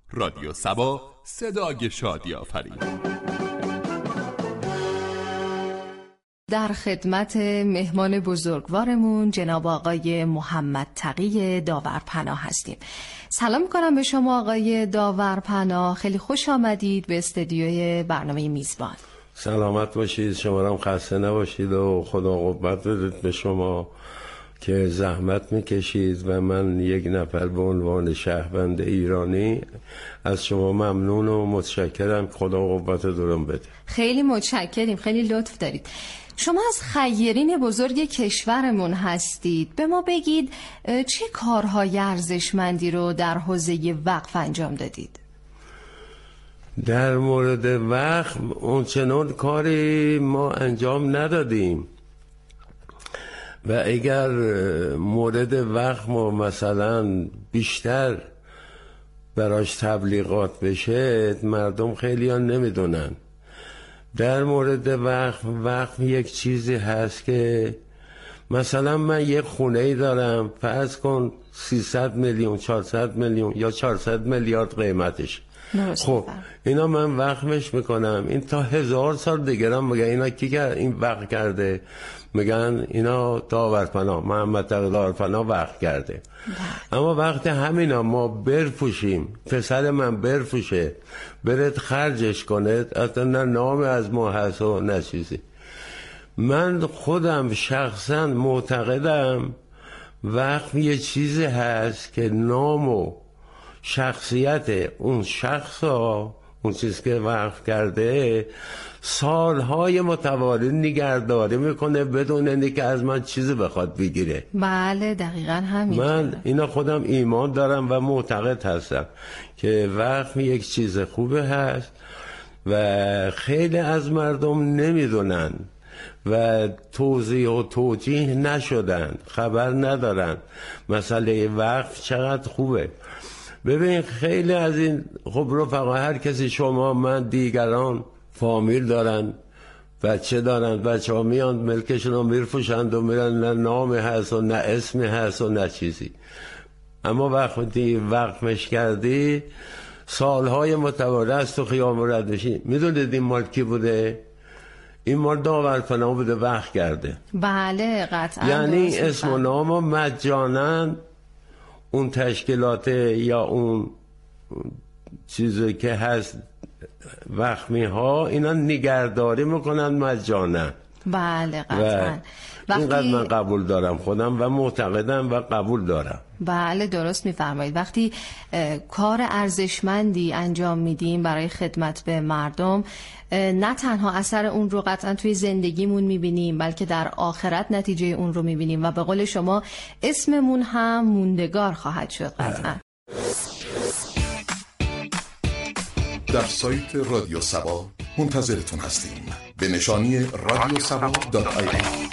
رادیو سبا، صدای شادی آفرین. در خدمت مهمان بزرگوارمون جناب آقای محمد تقی داورپناه هستیم. سلام می‌کنم به شما آقای داورپناه، خیلی خوش آمدید به استدیوی برنامه میزبان. سلامت باشید، شما هم خسته نباشید و خدا قوت بده به شما که زحمت میکشید و من یک نفر به عنوان شهروند ایرانی از شما ممنون و متشکرم. خدا قوت دورم بده. خیلی متشکریم، خیلی لطف دارید. شما از خیرین بزرگ کشورمون هستید. به ما بگید چه کارهای ارزشمندی رو در حوزه وقف انجام دادید؟ در مورد وقف اونچنان کاری ما انجام ندادیم و اگر مورد وقف ما مثلا بیشتر براش تبلیغات بشه مردم خیلی ها نمیدونن. در مورد وقف یک چیزی هست که مثلا من یک خونه‌ای دارم، فرض کن 300 میلیون 400 میلیون یا 400 میلیارد قیمتش. خب اینا من وقفش میکنم، این تا 1000 سال دیگه هم میگن اینا کی این وقف کرده؟ میگن اینا داورپناه، محمد تقی داورپناه وقف کرده. اما وقتی همینا ما برفوشیم، پسر من برفوشه برد خرجش کنه، اصلا نه نام از ما هست و نه چیزی. من خودم شخصا معتقدم وقف یه چیزی هست که نام و شخصیت اون شخص ها، اون چیز که وقف کرده سالهای متوالی نگهداری میکنه بدون اینکه از من چیزی بخواد بگیره. بله دقیقا همین. من اینا خودم ایمان دارم و معتقد هستم که وقف یک چیز خوبه هست و خیلی از مردم نمیدونن و توضیح و توجیه نشدن، خبر ندارن مسئله وقف چقدر خوبه. ببین خیلی از این خب رفقا، هر کسی، شما، من، دیگران فامیل دارن، بچه دارن، بچه ها میان ملکشون رو میرفوشند و میرن، نه نامی هست و نه اسمی هست و نه چیزی. اما وقتی وقفش کردی سالهای متوالی است و خیام رد بشی. میدونید این مال کی بوده؟ این مال داورپناه بوده، وقف کرده. بله قطعا. یعنی اسم و نام مجانن اون تشکیلات یا اون چیزی که هست وقمی ها اینا نگهداری میکنن مجانا. بله قطعا. اینقدر من قبول دارم خودم و معتقدم و قبول دارم. بله درست میفرمایید. وقتی کار ارزشمندی انجام میدیم برای خدمت به مردم، نه تنها اثر اون رو قطعا توی زندگیمون میبینیم بلکه در آخرت نتیجه اون رو میبینیم و به قول شما اسممون هم موندگار خواهد شد قطعا. در سایت رادیو سبا منتظرتون هستیم به نشانی radiosaba.ir.